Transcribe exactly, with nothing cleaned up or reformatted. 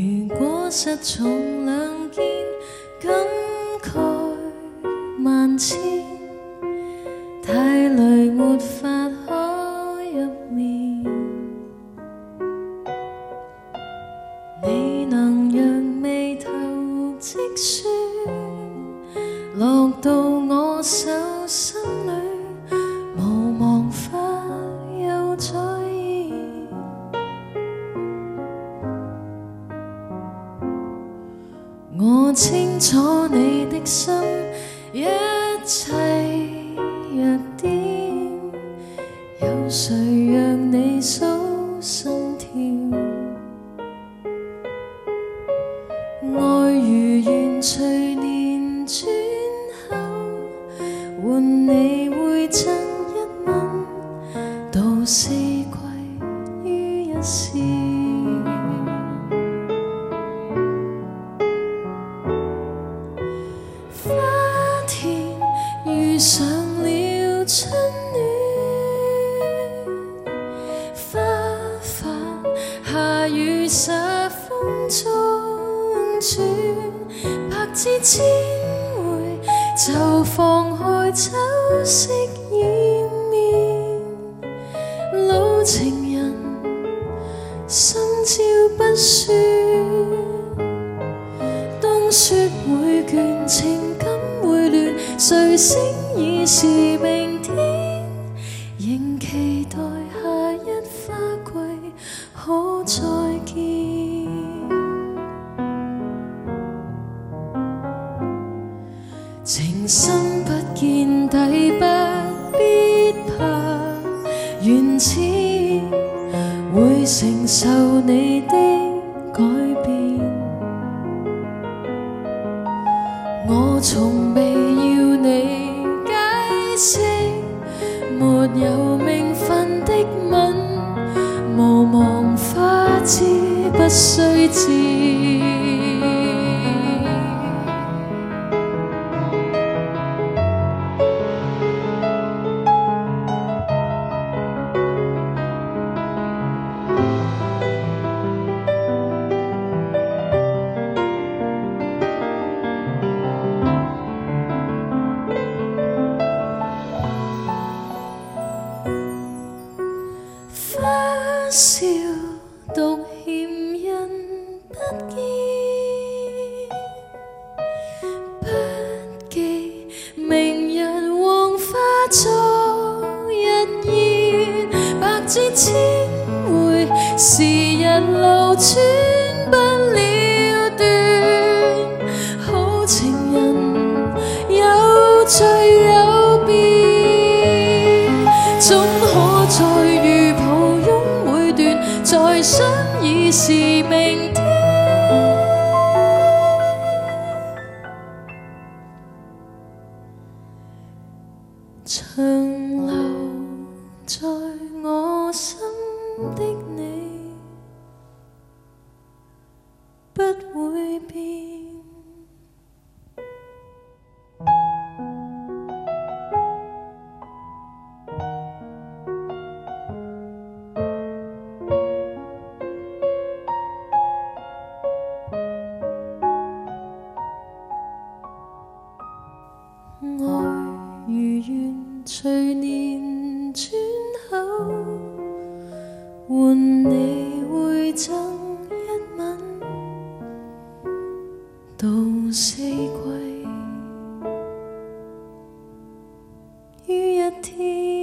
如果失重兩肩，感慨萬千，太累沒法可入眠。你能讓眉頭積雪落到我手心裏，無忘法又再現。我清楚你的心，一切弱點，有誰讓你數心跳？愛如願隨年轉後，換你會贈一吻，到四季於一線。花田遇上了春暖，花瓣下雨灑風中轉，白紙千回就放開酒色掩面。老情人心照不宣，冬雪會倦，情感會亂，誰醒已是明天，仍期待下一花季可再見。情深不見底，不必怕緣淺，會承受你的改變。我從未要你解釋，沒有名分的吻，無忘花枝不須知。花笑獨欠人不見，不記明日黃花昨日現，白紙千回，時日流轉不了斷。好情人有聚有別，總可再遇抱擁每段，再相已是明天。長留在我心的你，不會變。愛如願隨年轉後，換你會贈一吻，到四季於一天。